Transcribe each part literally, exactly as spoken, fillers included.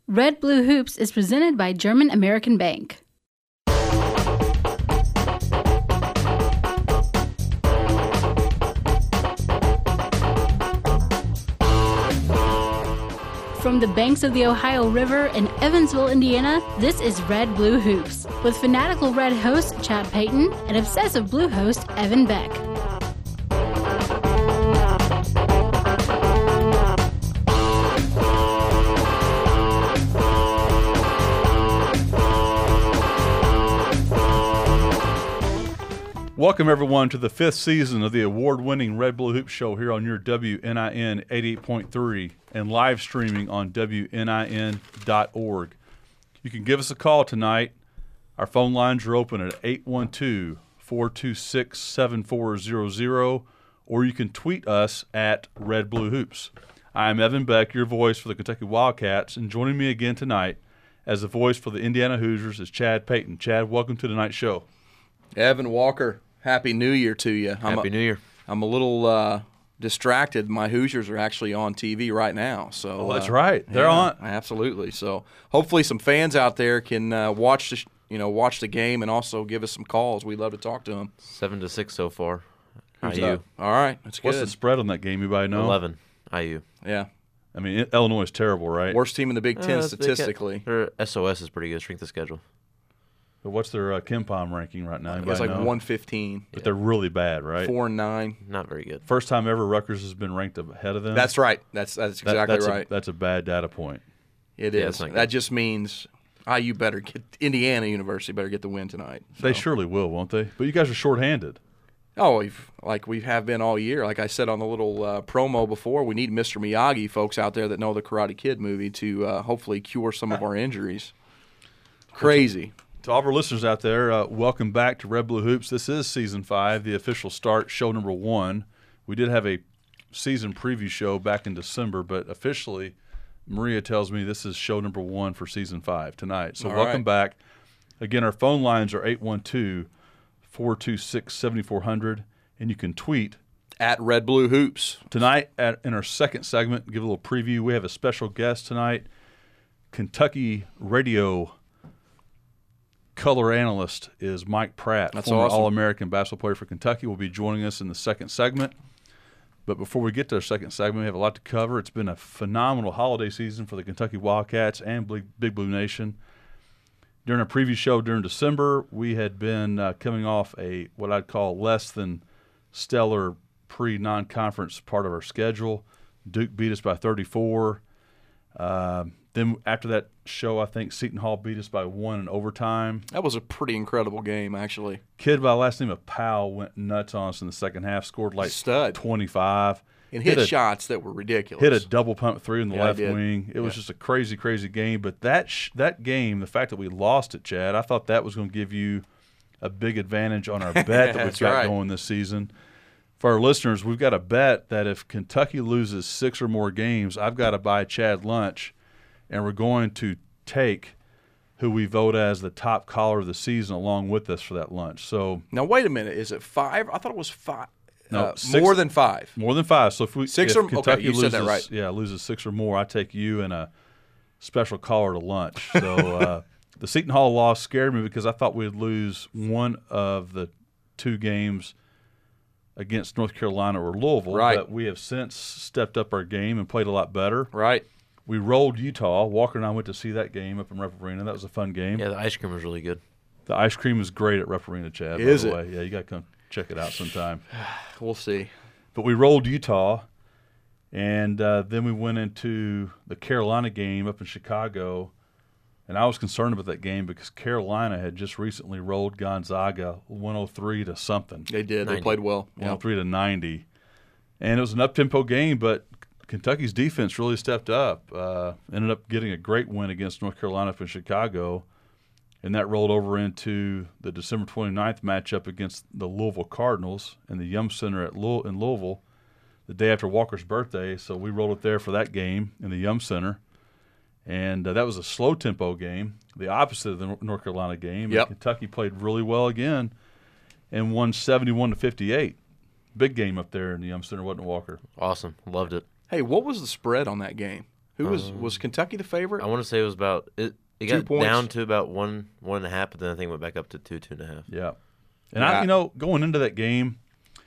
Red Blue Hoops is presented by German American Bank. From the banks of the Ohio River in Evansville, Indiana, this is Red Blue Hoops, with fanatical Red host Chad Payton and obsessive Blue host Evan Beck. Welcome, everyone, to the fifth season of the award-winning Red Blue Hoops Show here on your W N I N eighty-eight point three and live streaming on W N I N dot org. You can give us a call tonight. Our phone lines are open at eight one two, four two six, seven four zero zero, or you can tweet us at Red Blue Hoops. I'm Evan Beck, your voice for the Kentucky Wildcats, and joining me again tonight as the voice for the Indiana Hoosiers is Chad Payton. Chad, welcome to tonight's show. Evan Walker, Happy New Year to you. I'm Happy a, New Year. I'm a little uh, distracted. My Hoosiers are actually on T V right now. So Oh, that's uh, right. They're yeah, on. Absolutely. So hopefully some fans out there can uh, watch the sh- you know watch the game and also give us some calls. We'd love to talk to them. Seven to six so far. Who's I U. up? All right, that's good. What's the spread on that game? Anybody know? Eleven. I U. Yeah, I mean, Illinois is terrible, right? worst team in the Big Ten Uh, they got- statistically. Their S O S is pretty good. Strength of schedule. But what's their uh, KenPom ranking right now? Anybody It's like know? one fifteen, But they're really bad, right? four and nine. Not very good. First time ever Rutgers has been ranked ahead of them. That's right. That's that's That- exactly that's right. A, that's a bad data point. It Yeah, is. it's not That good. just means I U better get Indiana University better get the win tonight. They So. surely will, won't they? But you guys are shorthanded. Oh, we've, like we have been all year. Like I said on the little uh, promo before, we need Mister Miyagi folks out there that know the Karate Kid movie to uh, hopefully cure some of our injuries. Crazy. To all of our listeners out there, uh, welcome back to Red Blue Hoops. This is Season five, the official start, show number one. We did have a season preview show back in December, but officially, Maria tells me this is show number one for Season five tonight. So All welcome right. back. Again, our phone lines are eight one two, four two six, seven four zero zero, and you can tweet. At Red Blue Hoops. Tonight, at, in our second segment, give a little preview, we have a special guest tonight, Kentucky radio color analyst is Mike Pratt, That's former awesome. All-American basketball player for Kentucky, will be joining us in the second segment. But before we get to our second segment, we have a lot to cover. It's been a phenomenal holiday season for the Kentucky Wildcats and Big, Big Blue Nation. During our preview show during December, we had been uh, coming off a what I'd call less than stellar pre-non-conference part of our schedule. Duke beat us by thirty-four. Uh, then after that show, I think Seton Hall beat us by one in overtime. That was a pretty incredible game, actually. Kid by the last name of Powell went nuts on us in the second half, scored like Stud. twenty-five. And hit, a, shots that were ridiculous. Hit a double pump three in the Yeah, I left did. wing. It was Yeah. just a crazy, crazy game. But that sh- that game, the fact that we lost it, Chad, I thought that was going to give you a big advantage on our bet that we've That's got right. going this season. For our listeners, we've got a bet that if Kentucky loses six or more games, I've got to buy Chad lunch, and we're going to take who we vote as the top caller of the season along with us for that lunch. So Now, wait a minute. Is it five? I thought it was five. No, uh, six- more than five. more than five. So if we Six if or- okay, Kentucky you loses, said that right. yeah, loses six or more, I take you and a special caller to lunch. So uh, the Seton Hall loss scared me because I thought we'd lose one of the two games against North Carolina or Louisville. Right. But we have since stepped up our game and played a lot better. Right. We rolled Utah. Walker and I went to see that game up in Rupp Arena. That was a fun game. Yeah, the ice cream was really good. The ice cream is great at Rupp Arena, Chad. Is by the it? way. Yeah, you got to come check it out sometime. We'll see. But we rolled Utah, and uh, then we went into the Carolina game up in Chicago, and I was concerned about that game because Carolina had just recently rolled Gonzaga one oh three to something, They did. They ninety. played well. one oh Yeah. three to ninety. And it was an up-tempo game, but Kentucky's defense really stepped up. Uh, ended up getting a great win against North Carolina up in Chicago, and that rolled over into the December twenty-ninth matchup against the Louisville Cardinals in the Yum Center at Louis- in Louisville the day after Walker's birthday. So we rolled it there for that game in the Yum Center. And uh, that was a slow-tempo game, the opposite of the North Carolina game. Yep. And Kentucky played really well again and won seventy-one to fifty-eight. Big game up there in the Yum Center, wasn't it, Walker? Awesome. Loved it. Hey, what was the spread on that game? Who was Um, was Kentucky the favorite? I want to say it was about it. It Two got points. down to about one, one and a half, but then I think it went back up to two, two and a half. Yeah. And Yeah. I, you know, going into that game,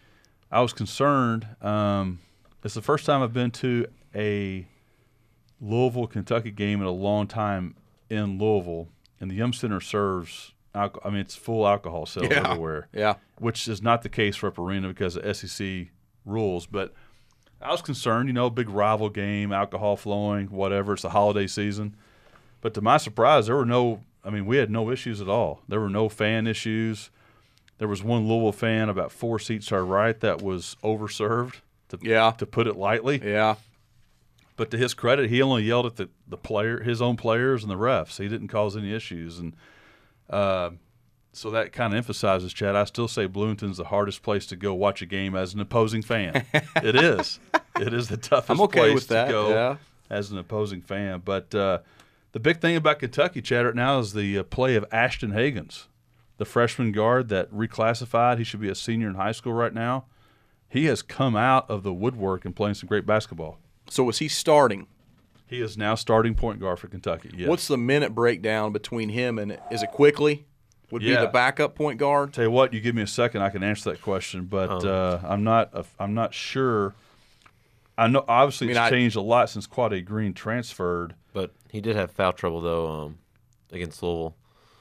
I was concerned. Um, it's the first time I've been to a Louisville, Kentucky game in a long time in Louisville, and the Yum Center serves. Alco- I mean, it's full alcohol sales Yeah. everywhere, Yeah. which is not the case for Rupp Arena because of S E C rules. But I was concerned. You know, big rival game, alcohol flowing, whatever. It's the holiday season. But to my surprise, there were no. I mean, we had no issues at all. There were no fan issues. There was one Louisville fan about four seats to our right that was overserved, to, Yeah. to put it lightly. Yeah. But to his credit, he only yelled at the, the player, his own players and the refs. He didn't cause any issues. And uh, so that kind of emphasizes, Chad, I still say Bloomington's the hardest place to go watch a game as an opposing fan. It is. It is the toughest I'm okay place with that, to go yeah. as an opposing fan. But uh, the big thing about Kentucky, Chad, right now is the uh, play of Ashton Hagans, the freshman guard that reclassified. He should be a senior in high school right now. He has come out of the woodwork and playing some great basketball. So was he starting? He is now starting point guard for Kentucky. Yes. What's the minute breakdown between him and is it Quickly? Would Yeah. be the backup point guard? Tell you what, you give me a second, I can answer that question, but Um. uh, I'm not. Uh, I'm not sure. I know obviously I mean, it's I- changed a lot since Quade Green transferred. But he did have foul trouble though um, against Louisville.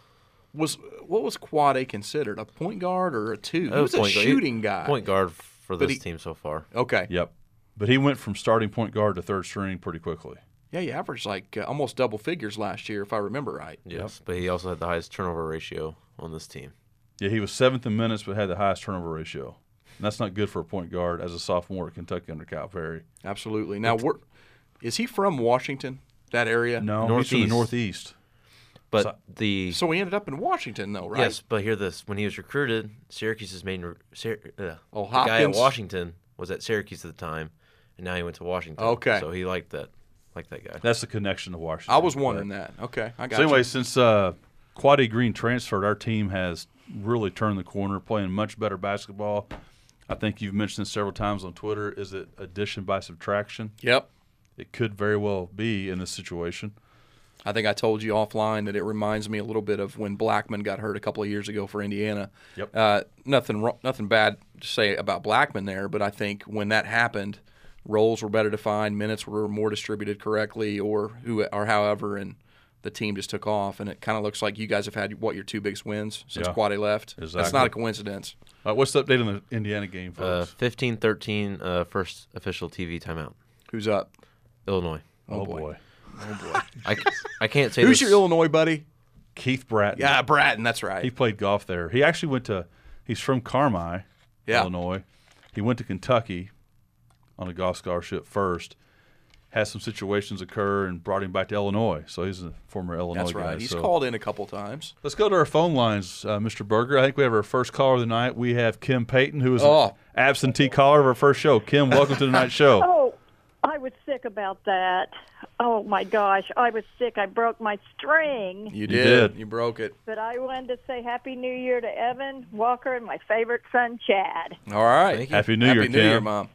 Was what was Quade considered? A point guard or a two? He That was a point guard. shooting guy. Point guard for But this he- team so far. Okay. Yep, but he went from starting point guard to third string pretty quickly. Yeah, he averaged like uh, almost double figures last year, if I remember right. Yes, but he also had the highest turnover ratio on this team. Yeah, he was seventh in minutes, but had the highest turnover ratio. And that's not good for a point guard as a sophomore at Kentucky under Calipari. Absolutely. Now, where, is he from Washington? That area? No, he's from the Northeast. Northeast. But So- the So he ended up in Washington, though, right? yes, but hear this: when he was recruited, Syracuse's main re- Syr- uh, Oh, the guy at Hopkins? Washington was at Syracuse at the time, and now he went to Washington. Okay. so he liked that, liked that guy. That's the connection to Washington. I was wondering that. Okay, I got So anyway, you. since uh, Quade Green transferred, our team has really turned the corner, playing much better basketball. I think you've mentioned this several times on Twitter. Is it addition by subtraction? Yep. It could very well be in this situation. I think I told you offline that it reminds me a little bit of when Blackman got hurt a couple of years ago for Indiana. Yep. Uh, nothing, wrong, nothing bad to say about Blackman there, but I think when that happened, roles were better defined, minutes were more distributed correctly, or who, or however, and the team just took off. And it kind of looks like you guys have had what your two biggest wins since Yeah. Quade left. That's Exactly. not a coincidence. Uh, what's the update on the Indiana game, Uh, folks? fifteen thirteen, uh, first official T V timeout. Who's up? Illinois. Oh, oh boy. boy. Oh boy. I, I can't say Who's this. your Illinois buddy? Keith Bratton. Yeah, Bratton. That's right. He played golf there. He actually went to. He's from Carmi, Yeah. Illinois. He went to Kentucky on a golf scholarship first. Had some situations occur and brought him back to Illinois. So he's a former Illinois That's guy. right. He's so. called in a couple times. Let's go to our phone lines, uh, Mister Berger. I think we have our first caller of the night. We have Kim Payton, who is Oh. an absentee caller of our first show. Kim, welcome to tonight's show. Oh, I was sick about that. Oh my gosh, I was sick. I broke my string. You did. did. You broke it. But I wanted to say Happy New Year to Evan Walker and my favorite son Chad. All right. Thank you. Happy New Happy Year, New Year, Kim. Mom.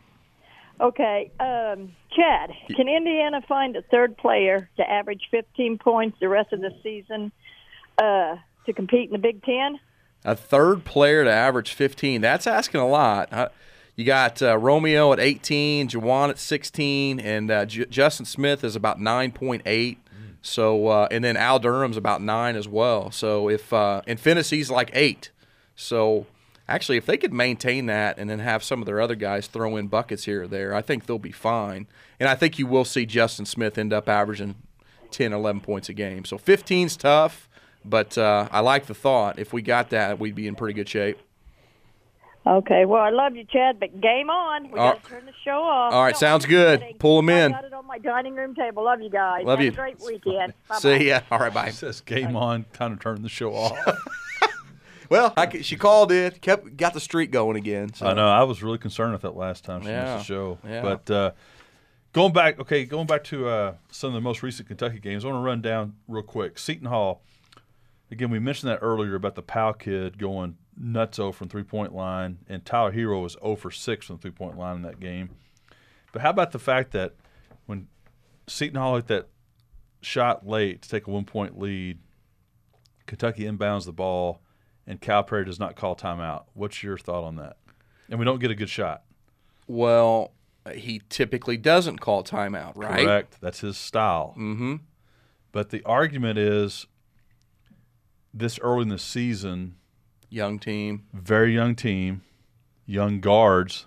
Okay, um, Chad, can Indiana find a third player to average fifteen points the rest of the season uh, to compete in the Big Ten? A third player to average fifteen. That's asking a lot. Uh, You got uh, Romeo at eighteen, Jawan at sixteen, and uh, J- Justin Smith is about nine point eight. So, uh, and then Al Durham's about nine as well. So if uh, and Finney's like eight. So actually, if they could maintain that and then have some of their other guys throw in buckets here or there, I think they'll be fine. And I think you will see Justin Smith end up averaging ten, eleven points a game. So fifteen's tough, but uh, I like the thought. If we got that, we'd be in pretty good shape. Okay, well, I love you, Chad, but game on. We All got to turn the show off. all right, No, sounds I'm good. kidding. Pull 'em in. I got it on my dining room table. Love you guys. Love Have you. a great weekend. Bye-bye. See ya. All right, bye. It says game on, kind of turned the show off. Well, I, c- she called it, kept got the streak going again. So. I know. I was really concerned with that last time she Yeah, missed the show. yeah. But uh, going back, okay, going back to uh, some of the most recent Kentucky games, I want to run down real quick. Seton Hall, again, we mentioned that earlier about the Powell kid going nutso from three-point line, and Tyler Hero was zero for six from the three-point line in that game. But how about the fact that when Seton Hall hit that shot late to take a one-point lead. Kentucky inbounds the ball, and Calipari does not call timeout. What's your thought on that? And we don't get a good shot. Well, he typically doesn't call timeout, right? Correct. That's his style. Mm-hmm. But the argument is this early in the season, Young team. very young team, young guards,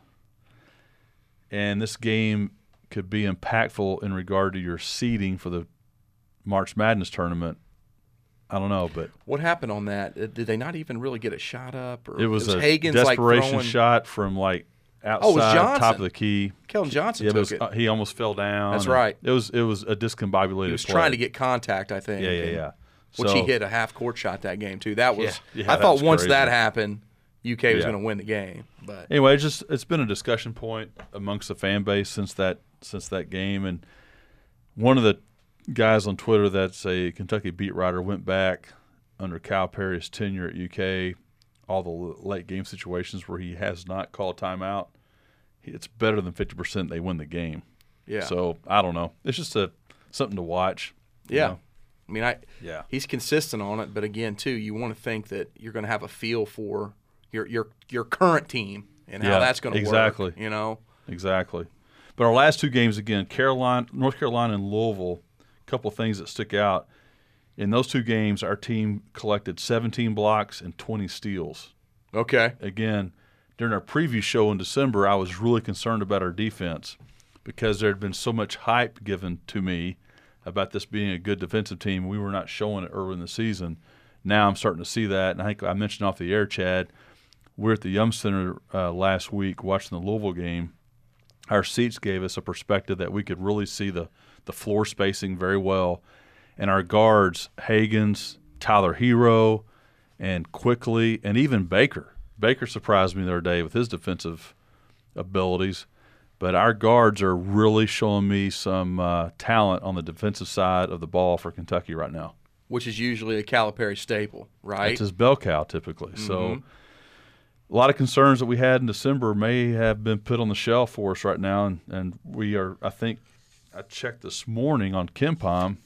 and this game could be impactful in regard to your seeding for the March Madness tournament. I don't know, but What happened on that? Uh, Did they not even really get a shot up? Or it was, a Hagen's desperation like throwing, shot from like outside, Oh, it was Johnson. top of the key. Keldon Johnson Yeah, it took was, it. uh, he almost fell down. That's and right. It was it was a discombobulated He was play. trying to get contact, I think. Yeah, yeah, and- yeah. Which So- he hit a half court shot that game too. That was. Yeah. Yeah, I that thought was once crazy. that happened, U K was Yeah. going to win the game. But Anyway, it's just it's been a discussion point amongst the fan base since that since that game, and one of the guys on Twitter that's a Kentucky beat writer went back under Calipari's tenure at U K, all the late game situations where he has not called timeout. It's better than fifty percent they win the game. yeah, So I don't know. It's just a something to watch. you yeah. know? I mean, I Yeah. he's consistent on it, but again, too, you want to think that you're going to have a feel for your your your current team and how Yeah, that's going to exactly. work. You know, Exactly. But our last two games, again, Carolina, North Carolina and Louisville, a couple of things that stick out. In those two games, our team collected seventeen blocks and twenty steals. okay, Again, during our preview show in December, I was really concerned about our defense because there had been so much hype given to me about this being a good defensive team. We were not showing it early in the season. Now I'm starting to see that, and I think I mentioned off the air, Chad, we were at the Yum Center uh, last week watching the Louisville game. Our seats gave us a perspective that we could really see the, the floor spacing very well. And our guards, Hagens, Tyler Hero, and Quickly, and even Baker. Baker surprised me the other day with his defensive abilities. But our guards are really showing me some uh, talent on the defensive side of the ball for Kentucky right now. which is usually a Calipari staple, right? It's his bell cow typically. So Mhm. a lot of concerns that we had in December may have been put on the shelf for us right now, and, and we are, I think, I checked this morning on KenPom,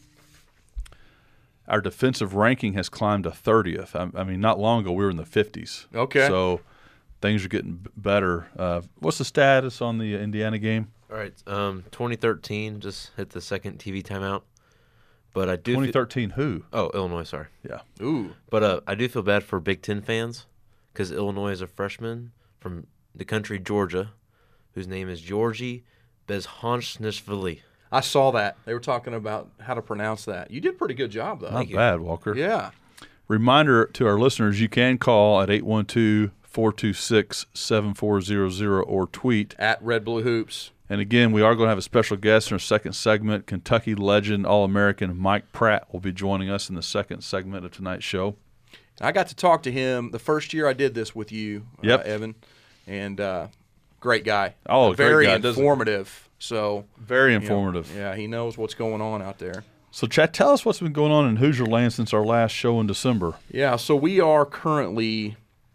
our defensive ranking has climbed to thirtieth. I, I mean, not long ago we were in the fifties. Okay. So things are getting b- better. Uh, what's the status on the Indiana game? All right, um, twenty thirteen just hit the second T V timeout, but I do. fe- twenty thirteen who? oh, Illinois, sorry. Yeah. Ooh. But uh, I do feel bad for Big Ten fans because Illinois is a freshman from the country Georgia, whose name is Georgi Bezhanishvili. I saw that. They were talking about how to pronounce that. You did a pretty good job, though. Not you. bad, Walker. Yeah. Reminder to our listeners, you can call at eight one two, four two six, seven four zero zero or tweet. At Red Blue Hoops. And again, we are going to have a special guest in our second segment. Kentucky legend, All-American Mike Pratt will be joining us in the second segment of tonight's show. I got to talk to him the first year I did this with you, Yep. uh, Evan. And uh, great guy. Oh, Uh, great very guy, doesn't- informative. So Very you know, informative. yeah, he knows what's going on out there. So, Chad, tell us what's been going on in Hoosier Land since our last show in December. Yeah, so we are currently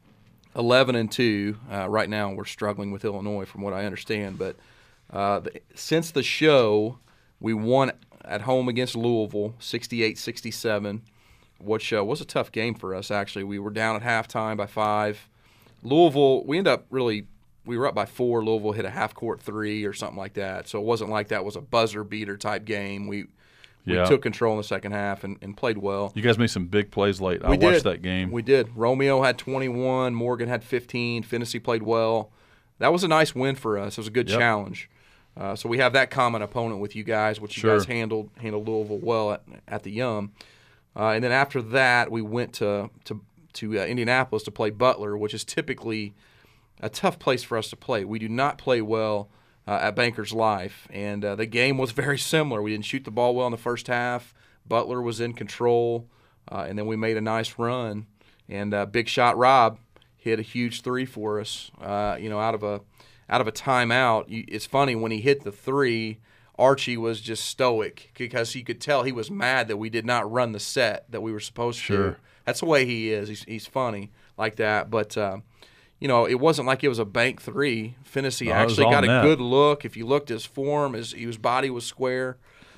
eleven and two. Uh, right now, we're struggling with Illinois, from what I understand. But uh, the, since the show, we won at home against Louisville, sixty-eight sixty-seven, which uh, was a tough game for us. Actually, we were down at halftime by five. Louisville, we ended up really. We were up by four. Louisville hit a half-court three or something like that. So it wasn't like that was a buzzer-beater type game. We we Yeah. took control in the second half and, and played well. You guys made some big plays late. I We watched did. that game. We did. Romeo had twenty-one. Morgan had fifteen. Finney played well. That was a nice win for us. It was a good Yep. challenge. Uh, so we have that common opponent with you guys, which you Sure. guys handled handled Louisville well at, at the Yum. Uh, and then after that, we went to to to uh, Indianapolis to play Butler, which is typically a tough place for us to play. We do not play well uh, at Bankers Life, and uh, the game was very similar. We didn't shoot the ball well in the first half. Butler was in control, uh, and then we made a nice run. And uh, Big Shot Rob hit a huge three for us. Uh, you know, out of a out of a timeout. You, it's funny when he hit the three. Archie was just stoic because you could tell he was mad that we did not run the set that we were supposed Sure. to. That's the way he is. He's, he's funny like that, but. Uh, You know, it wasn't like it was a bank three. Finney No, it was actually all got a net. good look. If you looked at his form, his, his body was square.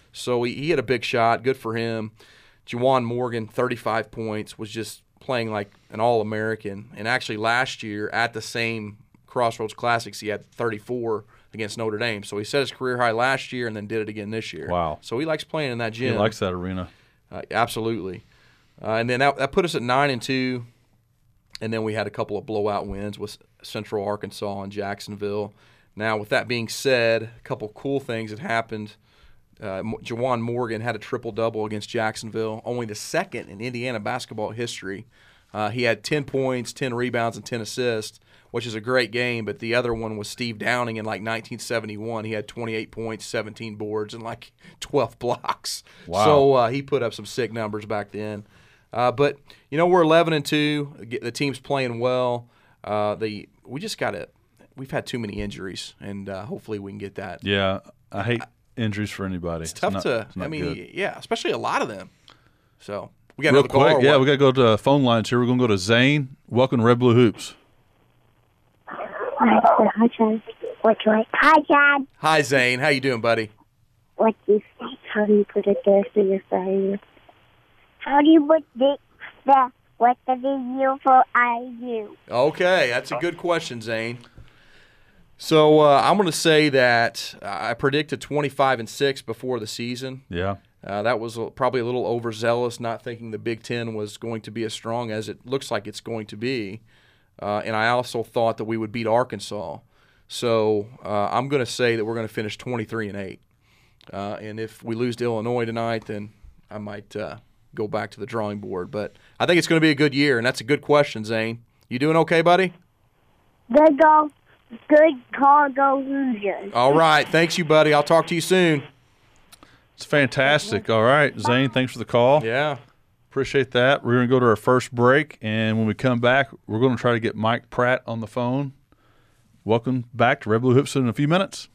So he, he had a big shot. Good for him. Juwan Morgan, thirty-five points, was just playing like an All-American. And actually last year at the same Crossroads Classics, he had thirty-four against Notre Dame. So he set his career high last year and then did it again this year. Wow. So he likes playing in that gym. He likes that arena. Uh, absolutely. Uh, and then that, that put us at nine and two. And then we had a couple of blowout wins with Central Arkansas and Jacksonville. Now, with that being said, a couple cool things that happened. Uh, Juwan Morgan had a triple-double against Jacksonville, only the second in Indiana basketball history. Uh, he had ten points, ten rebounds, and ten assists, which is a great game, but the other one was Steve Downing in like nineteen seventy-one. He had twenty-eight points, seventeen boards, and like twelve blocks. Wow. So uh, he put up some sick numbers back then. Uh, but, you know, we're eleven and two. The team's playing well. Uh, the we just got to – we've had too many injuries, and uh, hopefully we can get that. Yeah, I hate injuries for anybody. It's tough not, to it's not I mean, good. yeah, especially a lot of them. So we got Real another call. quick, or yeah, what? we got to go to phone lines here. We're going to go to Zane. Welcome to Red Blue Hoops. Hi, Chad. What do I? Hi, Chad. Hi, Zane. How you doing, buddy? What do you say? How do you put it there for your fire? How do you put the the what the video for I U? Okay, that's a good question, Zane. So uh, I'm going to say that I predicted twenty-five and six before the season. Yeah. Uh, that was a- probably a little overzealous, not thinking the Big Ten was going to be as strong as it looks like it's going to be. Uh, and I also thought that we would beat Arkansas. So uh, I'm going to say that we're going to finish twenty-three and eight. Uh, and if we lose to Illinois tonight, then I might uh, go back to the drawing board. But I think it's going to be a good year, and that's a good question, Zane. You doing okay, buddy? Good go, good call, go Hoosiers. All right. Thanks, you, buddy. I'll talk to you soon. It's fantastic. All right, Zane, thanks for the call. Yeah. Appreciate that. We're going to go to our first break, and when we come back, we're going to try to get Mike Pratt on the phone. Welcome back to Red Blue Hoops in a few minutes.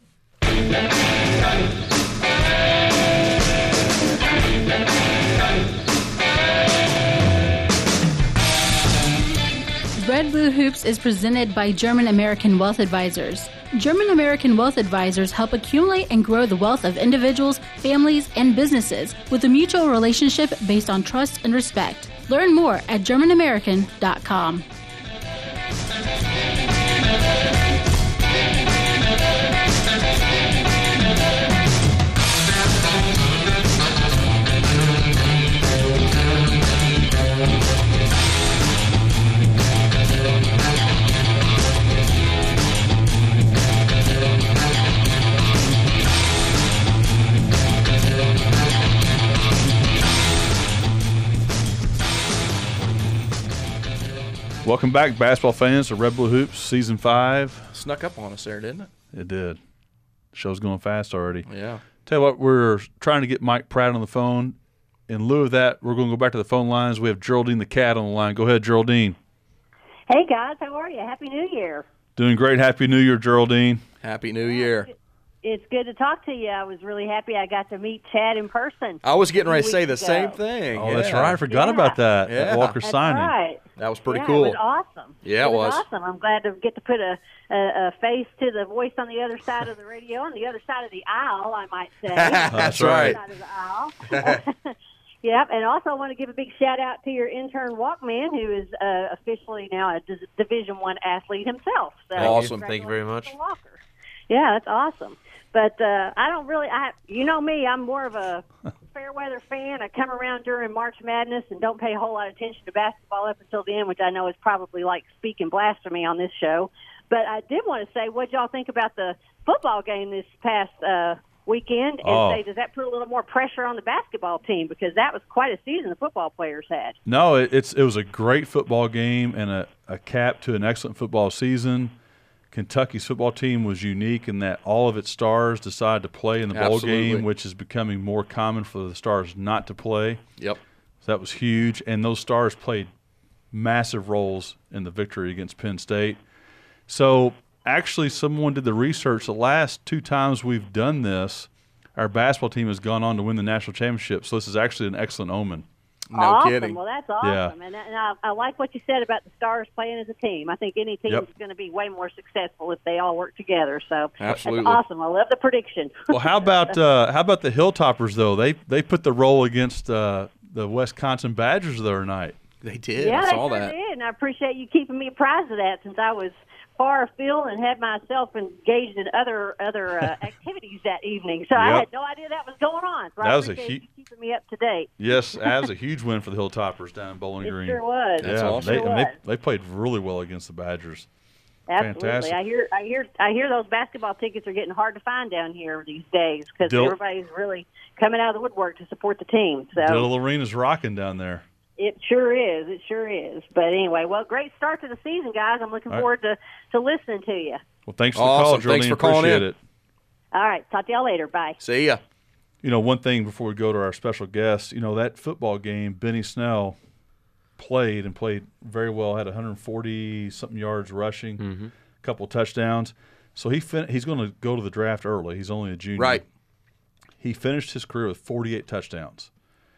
Red Blue Hoops is presented by German American Wealth Advisors. German American Wealth Advisors help accumulate and grow the wealth of individuals, families, and businesses with a mutual relationship based on trust and respect. Learn more at german american dot com. Welcome back, basketball fans, to Red Blue Hoops Season five. Snuck up on us there, didn't it? It did. Show's going fast already. Yeah. Tell you what, we're trying to get Mike Pratt on the phone. In lieu of that, we're going to go back to the phone lines. We have Geraldine the Cat on the line. Go ahead, Geraldine. Hey, guys. How are you? Happy New Year. Doing great. Happy New Year, Geraldine. Happy New Year. It's good to talk to you. I was really happy I got to meet Chad in person. I was getting ready to Few say the weeks same ago. thing. Oh, yeah. that's right. I forgot Yeah. about that Yeah. at Walker That's signing. right. That was pretty yeah, cool. It was awesome. Yeah, it was. awesome. I'm glad to get to put a, a, a face to the voice on the other side of the radio, on the other side of the aisle, I might say. That's The other right. Side of the aisle. Yep, and also I want to give a big shout out to your intern Walkman, who is uh, officially now a D- Division One athlete himself. So Awesome. Thank you very much. congratulations to Walker. Yeah, that's awesome. But uh, I don't really, I you know me, I'm more of a fair weather fan. I come around during March Madness and don't pay a whole lot of attention to basketball up until the end, which I know is probably like speaking blasphemy on this show. But I did want to say, what y'all think about the football game this past uh, weekend? And Oh. say, does that put a little more pressure on the basketball team? Because that was quite a season the football players had. No, it, it's it was a great football game and a, a cap to an excellent football season. Kentucky's football team was unique in that all of its stars decided to play in the bowl Absolutely. game, which is becoming more common for the stars not to play. Yep. So that was huge, and those stars played massive roles in the victory against Penn State. So actually someone did the research. The last two times we've done this, our basketball team has gone on to win the national championship. So this is actually an excellent omen. No awesome. kidding. Well, that's Yeah. awesome. And, and I, I like what you said about the Stars playing as a team. I think any team Yep. is going to be way more successful if they all work together. So Absolutely. that's awesome. I love the prediction. Well, how about uh, how about the Hilltoppers though? They they put the roll against uh, the Wisconsin Badgers the other night. They did. yeah, I they saw sure that. did, and I appreciate you keeping me apprised of that since I was far afield and had myself engaged in other other uh, activities that evening. So I Yep. had no idea that was going on. So That I was a appreciate hu- you keeping me up to date. Yes, that was a huge win for the Hilltoppers down in Bowling It Green. sure was. That's yeah, awesome. they, Sure and they was. they played really well against the Badgers. Absolutely. Fantastic. I hear, I hear, I hear those basketball tickets are getting hard to find down here these days because Dil- everybody's really coming out of the woodwork to support the team. So Diddle Arena's rocking down there. it sure is. It sure is. But anyway, well, great start to the season, guys. I'm looking All right. forward to, to listening to you. Well, thanks for Awesome. the call, Jolene. Thanks for calling Appreciate in. it. All right. Talk to y'all later. Bye. See ya. You know, one thing before we go to our special guest, you know, that football game, Benny Snell played and played very well, had one hundred forty something yards rushing, Mm-hmm. a couple touchdowns. So he fin- he's going to go to the draft early. He's only a junior. Right. He finished his career with forty-eight touchdowns.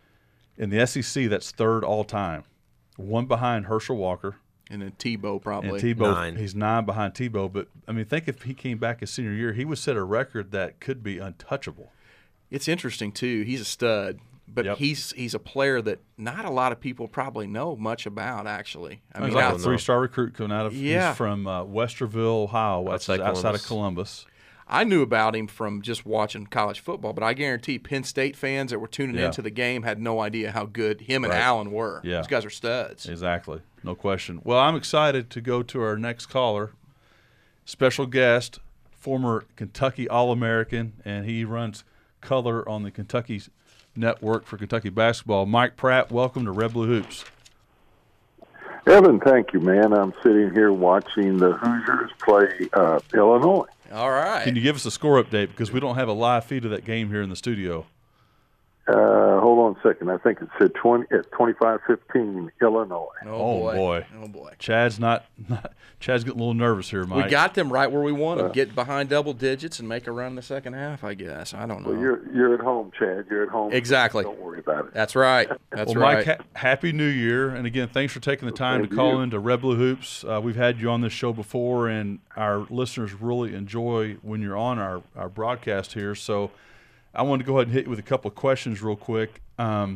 In the S E C, that's third all time. One behind Herschel Walker. And then Tebow probably. And Tebow, Nine. he's nine behind Tebow. But, I mean, think if he came back his senior year, he would set a record that could be untouchable. It's interesting too. He's a stud, but Yep. he's he's a player that not a lot of people probably know much about. Actually, I He's mean, like out- a three-star recruit coming out of Yeah. he's from uh, Westerville, Ohio, which Outside is outside Columbus. of Columbus. I knew about him from just watching college football, but I guarantee Penn State fans that were tuning Yeah. into the game had no idea how good him and Right. Allen were. Yeah. Those guys are studs. Exactly, no question. Well, I'm excited to go to our next caller, special guest, former Kentucky All-American, and he runs color on the Kentucky Network for Kentucky basketball. Mike Pratt, welcome to Red Blue Hoops. Evan, thank you, man. I'm sitting here watching the Hoosiers play uh, Illinois. All right. Can you give us a score update because we don't have a live feed of that game here in the studio? Uh, hold on a second. I think it said twenty at twenty-five fifteen Illinois. oh, Oh, boy. boy. Oh boy. Chad's not, not Chad's getting a little nervous here, Mike. We got them right where we want them. Get behind double digits and make a run in the second half, I guess. I don't know. Well, you're you're at home, Chad. You're at home. Exactly. Don't worry about it. That's right. That's well, right. Mike, ha- happy New Year. And again, thanks for taking the time Same to to call you. into Red Blue Hoops. Uh, we've had you on this show before, and our listeners really enjoy when you're on our, our broadcast here. So I wanted to go ahead and hit you with a couple of questions real quick. Um,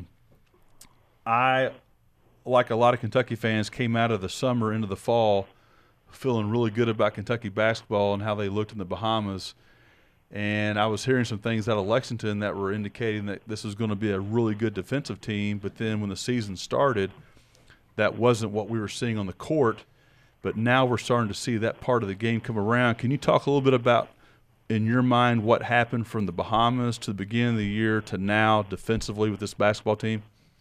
I, like a lot of Kentucky fans, came out of the summer into the fall feeling really good about Kentucky basketball and how they looked in the Bahamas. And I was hearing some things out of Lexington that were indicating that this was going to be a really good defensive team. But then when the season started, that wasn't what we were seeing on the court. But now we're starting to see that part of the game come around. Can you talk a little bit about, in your mind, what happened from the Bahamas to the beginning of the year to now defensively with this basketball team?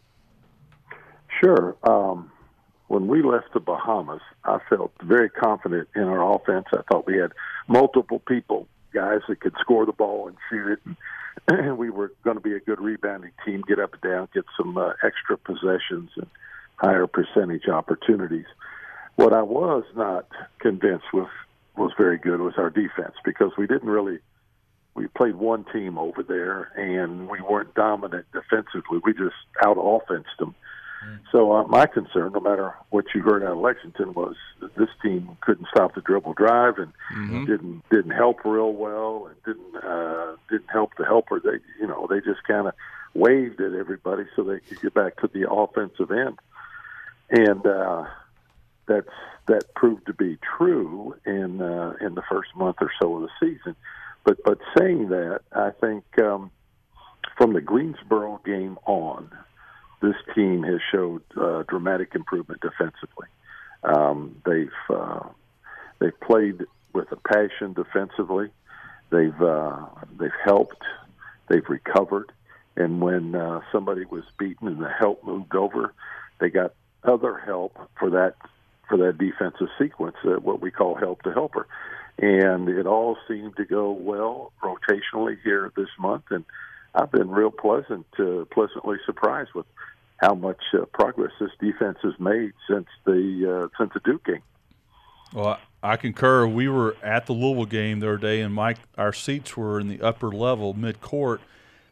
Sure. Um, when we left the Bahamas, I felt very confident in our offense. I thought we had multiple people, guys that could score the ball and shoot it, and, and we were going to be a good rebounding team, get up and down, get some uh, extra possessions and higher percentage opportunities. What I was not convinced with was very good was our defense, because we didn't really we played one team over there and we weren't dominant defensively. We just out offensed them. Mm. So uh, my concern, no matter what you heard out of Lexington, was that this team couldn't stop the dribble drive and Mm-hmm. didn't didn't help real well and didn't uh, didn't help the helper. They you know they just kind of waved at everybody so they could get back to the offensive end, and uh, that's that proved to be true in uh, in the first month or so of the season. But but saying that, I think um, from the Greensboro game on, this team has showed uh, dramatic improvement defensively. Um, they've uh, they've played with a passion defensively. They've uh, they've helped. They've recovered. And when uh, somebody was beaten and the help moved over, they got other help for that for that defensive sequence, uh, what we call help to helper. And it all seemed to go well rotationally here this month. And I've been real pleasant, uh, pleasantly surprised with how much uh, progress this defense has made since the uh, since the Duke game. Well, I concur. We were at the Louisville game the other day, and Mike, our seats were in the upper level, mid-court.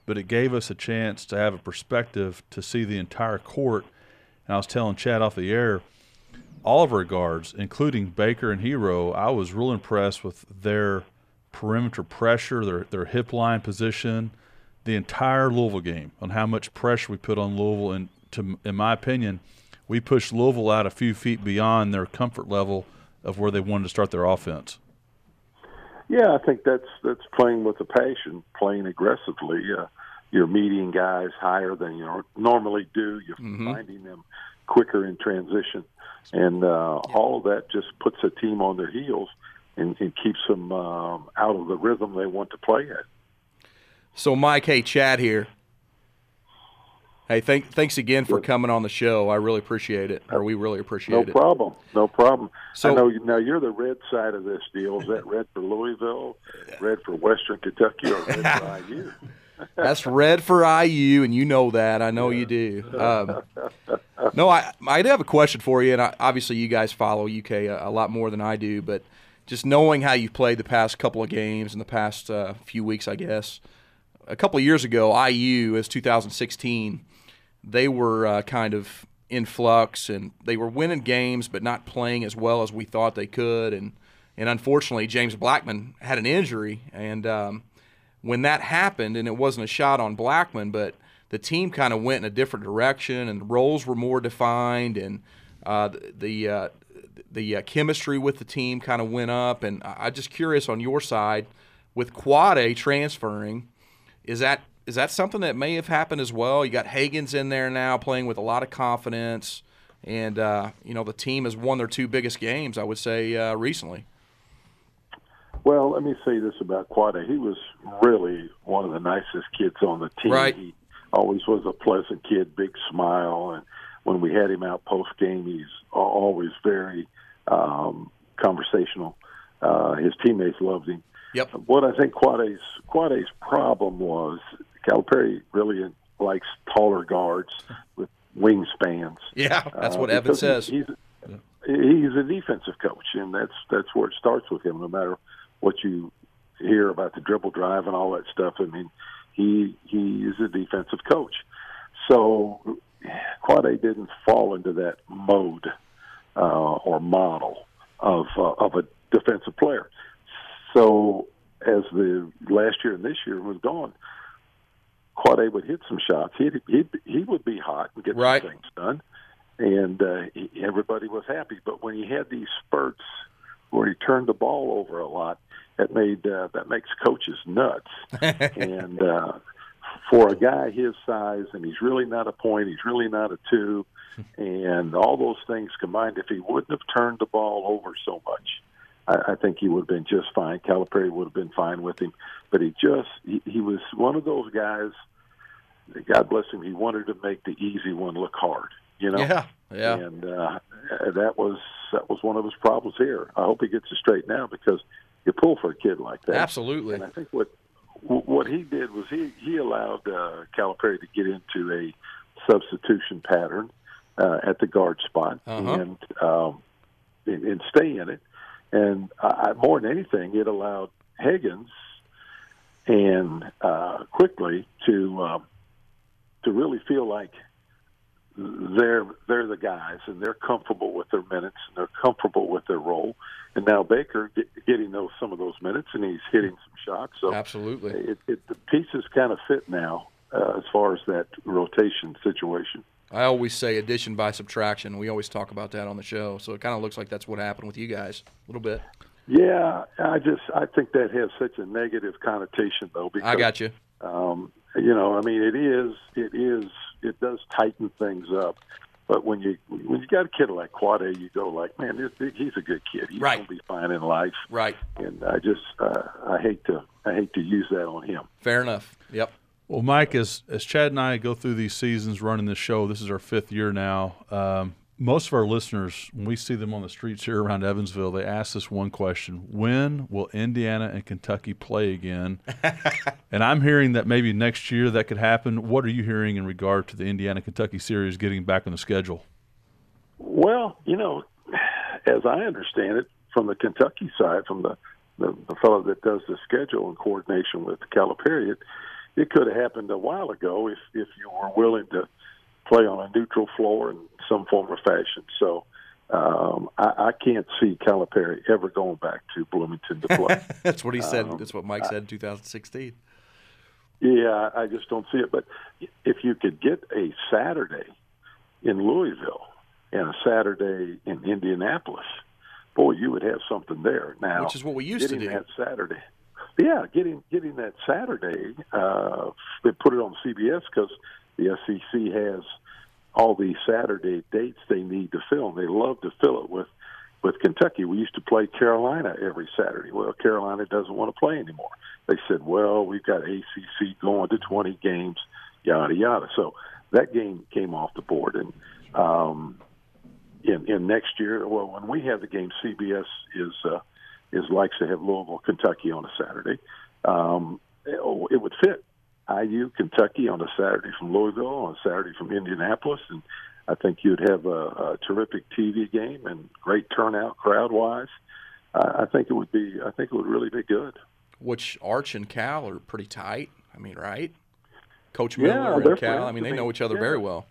but it gave us a chance to have a perspective to see the entire court. And I was telling Chad off the air, all of our guards, including Baker and Hero, I was real impressed with their perimeter pressure, their their hip line position, the entire Louisville game, on how much pressure we put on Louisville. And to, in my opinion, we pushed Louisville out a few feet beyond their comfort level of where they wanted to start their offense. Yeah, I think that's that's playing with a passion, playing aggressively. Uh, you're meeting guys higher than you normally do. You're mm-hmm. finding them quicker in transition. And uh, yeah. all of that just puts a team on their heels and, and keeps them um, out of the rhythm they want to play at. So, Mike, hey, Chad here. Hey, thank, thanks again for coming on the show. I really appreciate it, or we really appreciate no it. No problem. No problem. So, I know now you're the red side of this deal. Is that red for Louisville, red for Western Kentucky, or red for I U? That's red for I U, and you know that. I know you do. Um, no, I I do have a question for you, and I, obviously you guys follow U K a, a lot more than I do, but just knowing how you've played the past couple of games in the past uh, few weeks, I guess. A couple of years ago, I U, as two thousand sixteen, they were uh, kind of in flux, and they were winning games but not playing as well as we thought they could, and and unfortunately, James Blackman had an injury, and um, when that happened, and it wasn't a shot on Blackman, but the team kind of went in a different direction, and the roles were more defined, and uh, the the, uh, the uh, chemistry with the team kind of went up. And I'm just curious on your side, with Quade transferring, is that is that something that may have happened as well? You got Hagans in there now playing with a lot of confidence, and uh, you know the team has won their two biggest games, I would say, uh, recently. Well, let me say this about Quade. He was really one of the nicest kids on the team. Right. He always was a pleasant kid, big smile. And when we had him out post-game, he's always very um, conversational. Uh, his teammates loved him. Yep. What I think Quade's, Quade's problem was, Calipari really likes taller guards with wingspans. Yeah, that's what uh, Evan says. He's, he's a defensive coach, and that's that's where it starts with him, no matter what you hear about the dribble drive and all that stuff. I mean, he he is a defensive coach. So Quade didn't fall into that mode uh, or model of uh, of a defensive player. So as the last year and this year moved on, Quade would hit some shots. He'd, he'd, he would be hot and get right. some things done, and uh, he, everybody was happy. But when he had these spurts where he turned the ball over a lot, that made uh, that makes coaches nuts. and uh, for a guy his size, and he's really not a point, he's really not a two, and all those things combined, if he wouldn't have turned the ball over so much, I, I think he would have been just fine. Calipari would have been fine with him. But he just he, he was one of those guys, God bless him, he wanted to make the easy one look hard. You know? Yeah, yeah. And uh, that was that was one of his problems here. I hope he gets it straight now, because you pull for a kid like that. Absolutely. And I think what what he did was he he allowed uh, Calipari to get into a substitution pattern uh, at the guard spot uh-huh. and, um, and and stay in it. And I, more than anything, it allowed Higgins and uh, Quickly to uh, to really feel like they're they're the guys, and they're comfortable with their minutes, and they're comfortable with their role. And now Baker get, getting those some of those minutes, and he's hitting some shots. So absolutely, it, it, the pieces kind of fit now uh, as far as that rotation situation. I always say addition by subtraction. We always talk about that on the show. So it kind of looks like that's what happened with you guys a little bit. Yeah, I just I think that has such a negative connotation, though. Because, I got you. Um, you know, I mean, it is it is it does tighten things up. But when you when you got a kid like Quade, you go like, man, this, he's a good kid. He's right. gonna be fine in life. Right. And I just uh, I hate to I hate to use that on him. Fair enough. Yep. Well, Mike, as as Chad and I go through these seasons running this show, this is our fifth year now. Um, most of our listeners, when we see them on the streets here around Evansville, they ask us one question: when will Indiana and Kentucky play again? And I'm hearing that maybe next year that could happen. What are you hearing in regard to the Indiana-Kentucky series getting back on the schedule? Well, you know, as I understand it, from the Kentucky side, from the, the, the fellow that does the schedule in coordination with Calipari, it could have happened a while ago if if you were willing to play on a neutral floor in some form or fashion. So um, I, I can't see Calipari ever going back to Bloomington to play. That's what he said. Um, That's what Mike said in two thousand sixteen. Yeah, I just don't see it. But if you could get a Saturday in Louisville and a Saturday in Indianapolis, boy, you would have something there. Now, Which is what we used to getting do. that Saturday. Yeah, getting getting that Saturday, uh, they put it on C B S because the S E C has all these Saturday dates they need to fill. And they love to fill it with, with Kentucky. We used to play Carolina every Saturday. Well, Carolina doesn't want to play anymore. They said, well, we've got A C C going to twenty games, yada, yada. So that game came off the board. And um, in, in next year, well, when we have the game, C B S is uh, – is likes to have Louisville, Kentucky on a Saturday. Um, it, it would fit I U, Kentucky on a Saturday from Louisville, on a Saturday from Indianapolis, and I think you'd have a, a terrific T V game and great turnout crowd-wise. Uh, I think it would be. I think it would really be good. Which Arch and Cal are pretty tight. I mean, right? Coach Yeah, Miller they're and Cal. friends. I mean, I they know mean, each other yeah. very well.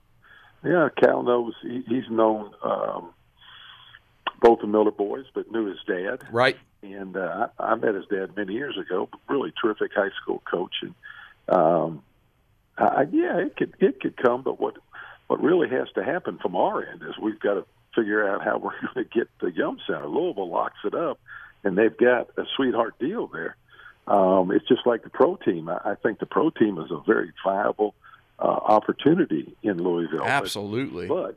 Yeah, Cal knows. He, he's known um, both the Miller boys, but knew his dad. Right. And uh, I, I met his dad many years ago. Really terrific high school coach, and um, I, yeah, it could it could come. But what what really has to happen from our end is we've got to figure out how we're going to get the Yum Center. Louisville locks it up, and they've got a sweetheart deal there. Um, it's just like the pro team. I, I think the pro team is a very viable uh, opportunity in Louisville. Absolutely. But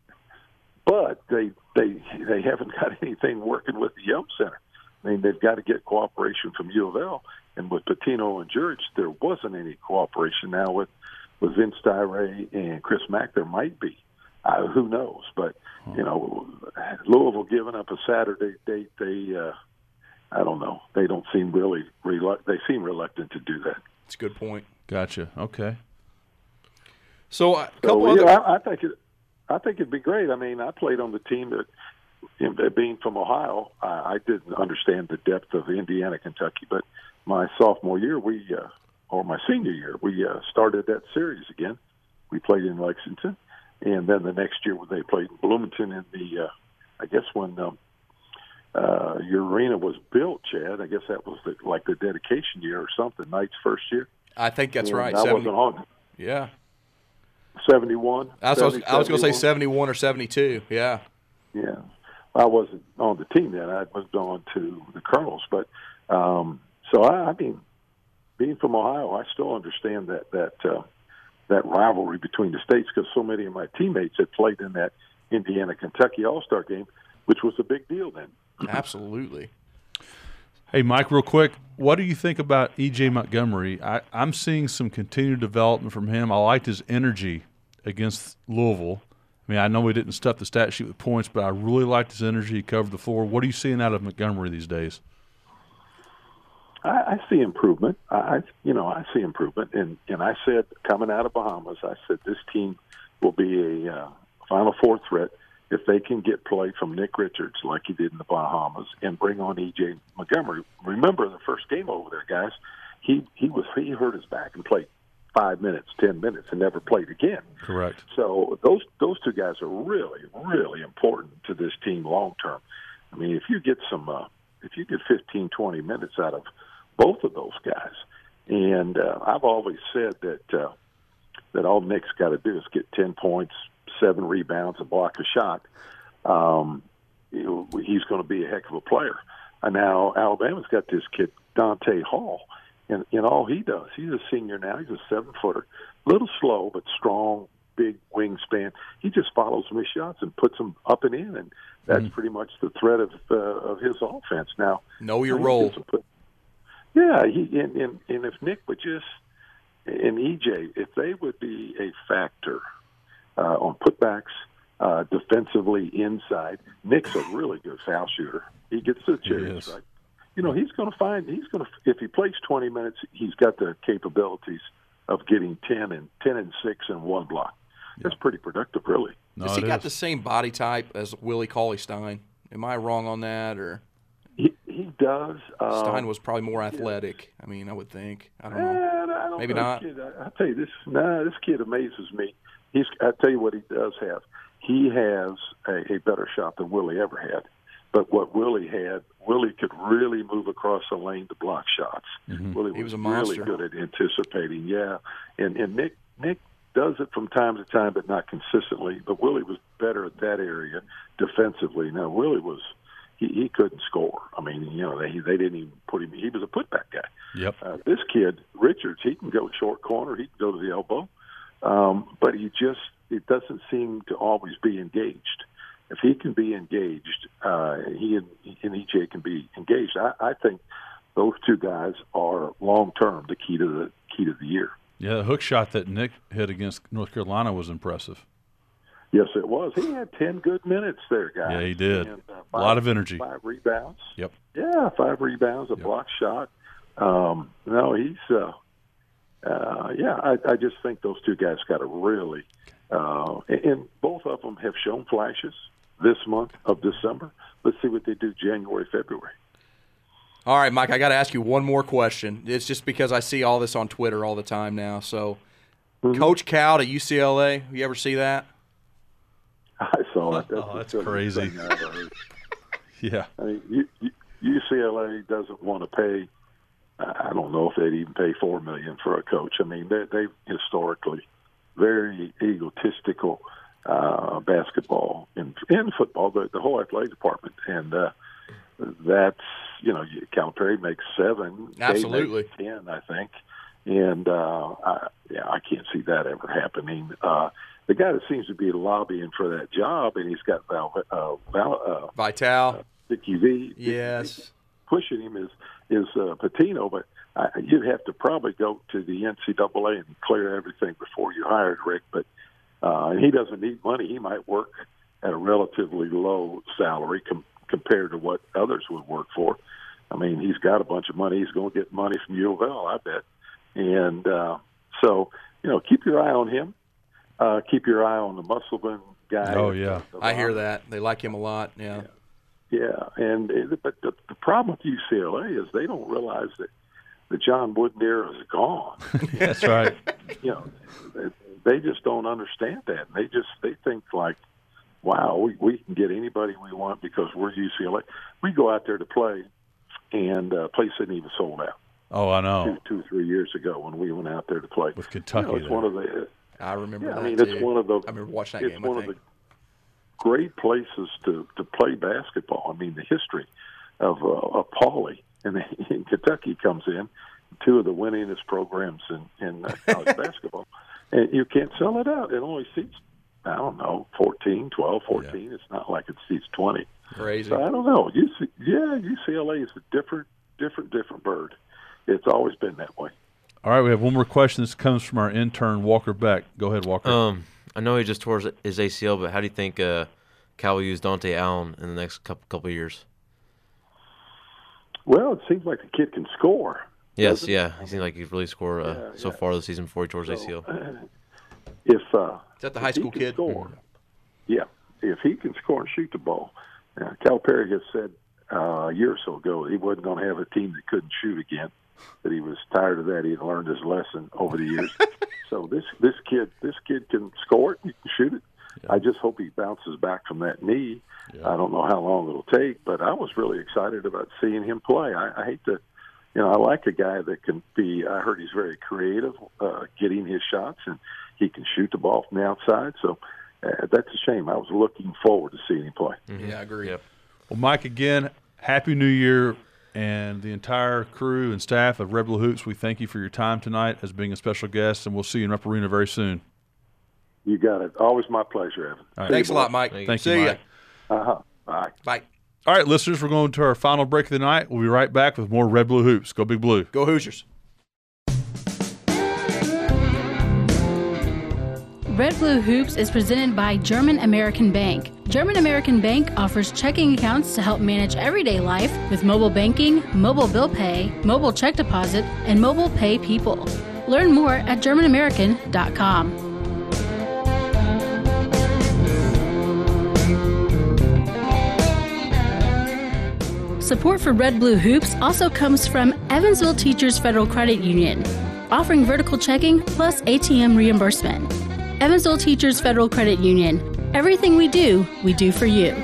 but they they they haven't got anything working with the Yum Center. I mean, they've got to get cooperation from U of L, and with Patino and Jurich, there wasn't any cooperation. Now with with Vince Dyree and Chris Mack, there might be. Uh, who knows? But you know, Louisville giving up a Saturday date, they uh, I don't know. They don't seem really reluctant. They seem reluctant to do that. That's a good point. Gotcha. Okay. So a couple so, other. yeah, I, I think it. I think it'd be great. I mean, I played on the team that. You know, being from Ohio, I, I didn't understand the depth of Indiana, Kentucky. But my sophomore year, we uh, or my senior year, we uh, started that series again. We played in Lexington, and then the next year they played in Bloomington. In the, uh, I guess when um, uh, your arena was built, Chad, I guess that was the, like the dedication year or something. Knight's first year. I think that's and right. I seventy wasn't on. Yeah. Seventy-one. I was, I was going to say seventy-one or seventy-two. Yeah. Yeah. I wasn't on the team then. I moved on to the Colonels. But um, so I, I mean, being from Ohio, I still understand that that uh, that rivalry between the states because so many of my teammates had played in that Indiana Kentucky All Star game, which was a big deal then. Absolutely. Hey, Mike, real quick, what do you think about E J Montgomery? I, I'm seeing some continued development from him. I liked his energy against Louisville. I mean, I know we didn't stuff the stat sheet with points, but I really liked his energy. He covered the floor. What are you seeing out of Montgomery these days? I, I see improvement. I, I, you know, I see improvement. And and I said coming out of Bahamas, I said this team will be a uh, Final Four threat if they can get play from Nick Richards like he did in the Bahamas and bring on E J Montgomery. Remember the first game over there, guys? He he was he hurt his back and played five minutes, ten minutes, and never played again. Correct. So those those two guys are really, really important to this team long term. I mean, if you get some, uh, if you get fifteen, twenty minutes out of both of those guys, and uh, I've always said that uh, that all Nick's got to do is get ten points, seven rebounds, and block a shot. Um, you know, he's going to be a heck of a player. And now Alabama's got this kid Dante Hall. And, and all he does, he's a senior now. He's a seven-footer, a little slow but strong, big wingspan. He just follows his shots and puts them up and in, and that's mm. pretty much the threat of uh, of his offense. Now, know your role. Put, yeah, he and, and and if Nick would just and E J, if they would be a factor uh, on putbacks, uh, defensively inside, Nick's a really good foul shooter. He gets the chance, right? You know, he's going to find, he's going to, if he plays twenty minutes, he's got the capabilities of getting ten and ten and six and one block. That's pretty productive, really. No, Has he got is. the same body type as Willie Cauley-Stein? Am I wrong on that, or? He, he does. Um, Stein was probably more athletic. I mean, I would think. I don't know. I I don't Maybe know. not. Kid, I, I tell you this. Nah, this kid amazes me. He's. I tell you what he does have. He has a, a better shot than Willie ever had. But what Willie had, Willie could really move across the lane to block shots. Mm-hmm. Willie He was, was a really monster. good at anticipating. Yeah, and and Nick Nick does it from time to time, but not consistently. But Willie was better at that area defensively. Now Willie was. He, he couldn't score. I mean, you know, they they didn't even put him. He was a putback guy. Yep. Uh, this kid, Richards, he can go short corner. He can go to the elbow, um, but he just it doesn't seem to always be engaged. If he can be engaged, uh, he and, and E J can be engaged. I, I think those two guys are long term the key to the key to the year. Yeah, the hook shot that Nick hit against North Carolina was impressive. Yes, it was. He had ten good minutes there, guys. Yeah, he did. And, uh, A five, lot of energy. Five rebounds. Yep. Yeah, five rebounds, a Yep. block shot. Um, no, he's. Uh, uh, yeah, I, I just think those two guys got to really, uh, and, and both of them have shown flashes this month of December. Let's see what they do January, February. All right, Mike, I got to ask you one more question. It's just because I see all this on Twitter all the time now. So, Mm-hmm. Coach Cowd at U C L A, you ever see that? I saw it. That's Oh, the that's silliest crazy. thing I ever heard. Yeah. I mean, U, U, U C L A doesn't want to pay. I don't know if they'd even pay four million dollars for a coach. I mean, they they historically very egotistical uh, basketball and, and football, the, the whole athletic department, and uh, that's you know, Calipari makes seven, Absolutely. Dave makes ten, I think, and uh, I, yeah, I can't see that ever happening. Uh, the guy that seems to be lobbying for that job, and he's got Val, uh, Val, uh, Vital. Vicky V. Yes. Pushing him is is uh, Patino, but uh, you'd have to probably go to the N C double A and clear everything before you hired Rick. But uh, and he doesn't need money. He might work at a relatively low salary com- compared to what others would work for. I mean, he's got a bunch of money. He's going to get money from U of L, I bet. And uh, so, you know, keep your eye on him. Uh, keep your eye on the Musselman guy. Oh, yeah. I hear that. They like him a lot. Yeah. Yeah, and it, but the, the problem with U C L A is they don't realize that the John Wooden era is gone. That's right. You know, they, they just don't understand that. They just they think like, wow, we, we can get anybody we want because we're U C L A. We go out there to play, and uh, place isn't even sold out. Oh, I know. Two, two, three years ago when we went out there to play With Kentucky You know, it's there. one of the. I remember Yeah, that I mean, too. it's one of the. I remember watching that it's game, one I of think. the great places to, to play basketball. I mean, the history of, uh, of Pauley and, and Kentucky comes in, two of the winningest programs in, in uh, college basketball, and you can't sell it out. It only seats, I don't know, fourteen, twelve, fourteen. Yeah. It's not like it seats twenty. Crazy. So I don't know. U C, yeah, U C L A is a different, different, different bird. It's always been that way. All right, we have one more question. This comes from our intern, Walker Beck. Go ahead, Walker. Um, I know he just tore his- his A C L, but how do you think uh, Cal will use Dante Allen in the next couple couple of years? Well, it seems like the kid can score. Yes, doesn't it? yeah. He seemed like he's really scored uh, Yeah, so yeah. far this season before he tore his A C L. If uh, Is that the if high he school can kid? Score, yeah, if he can score and shoot the ball. Uh, Calipari has said uh, a year or so ago he wasn't going to have a team that couldn't shoot again. That he was tired of that. He had learned his lesson over the years. So this this kid this kid can score it. He can shoot it. Yeah. I just hope he bounces back from that knee. Yeah. I don't know how long it'll take, but I was really excited about seeing him play. I, I hate to, you know, I like a guy that can be. I heard he's very creative, uh, getting his shots, and he can shoot the ball from the outside. So uh, that's a shame. I was looking forward to seeing him play. Mm-hmm. Yeah, I agree. Yep. Well, Mike, again, Happy New Year. And the entire crew and staff of Red Blue Hoops, we thank you for your time tonight as being a special guest, and we'll see you in Rupp Arena very soon. You got it. Always my pleasure, Evan. All right. Thanks a lot, Mike. Thank you, See Mike. ya. Uh-huh. Bye. Bye. All right, listeners, we're going to our final break of the night. We'll be right back with more Red Blue Hoops. Go Big Blue. Go Hoosiers. Red Blue Hoops is presented by German American Bank. German American Bank offers checking accounts to help manage everyday life with mobile banking, mobile bill pay, mobile check deposit, and mobile pay people. Learn more at german american dot com. Support for Red Blue Hoops also comes from Evansville Teachers Federal Credit Union. offering vertical checking plus A T M reimbursement. Evansville Teachers Federal Credit Union. Everything we do, we do for you.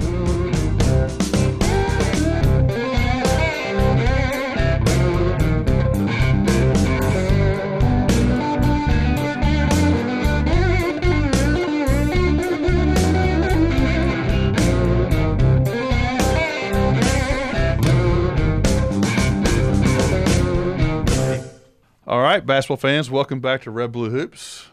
All right, basketball fans, welcome back to Red Blue Hoops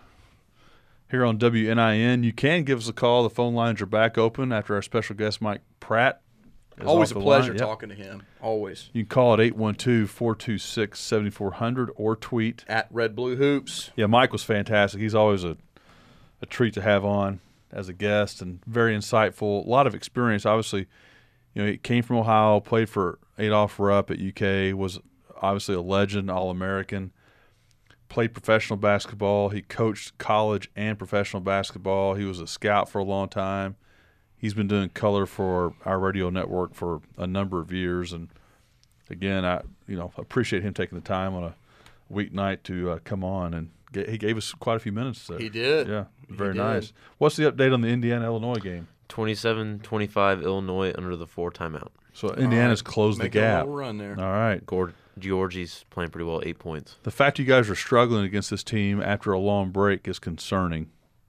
here on W N I N. You can give us a call. The phone lines are back open after our special guest, Mike Pratt. is Always off a the pleasure line. Yep. talking to him. Always. You can call at eight one two, four two six, seven four zero zero or tweet. At Red Blue Hoops. Yeah, Mike was fantastic. He's always a, a treat to have on as a guest and very insightful. A lot of experience. Obviously, you know, he came from Ohio, played for Adolph Rupp at U K, was obviously a legend, All-American. Played professional basketball. He coached college and professional basketball. He was a scout for a long time. He's been doing color for our radio network for a number of years. And again, I you know appreciate him taking the time on a weeknight to uh, come on, and get, he gave us quite a few minutes there. He did. Yeah, He very did. nice. What's the update on the Indiana-Illinois game? twenty-seven twenty-five Illinois under the four timeout. So Indiana's All right. closed the Making a gap. little run there. All right. Gord- Georgie's playing pretty well, eight points. The fact you guys are struggling against this team after a long break is concerning.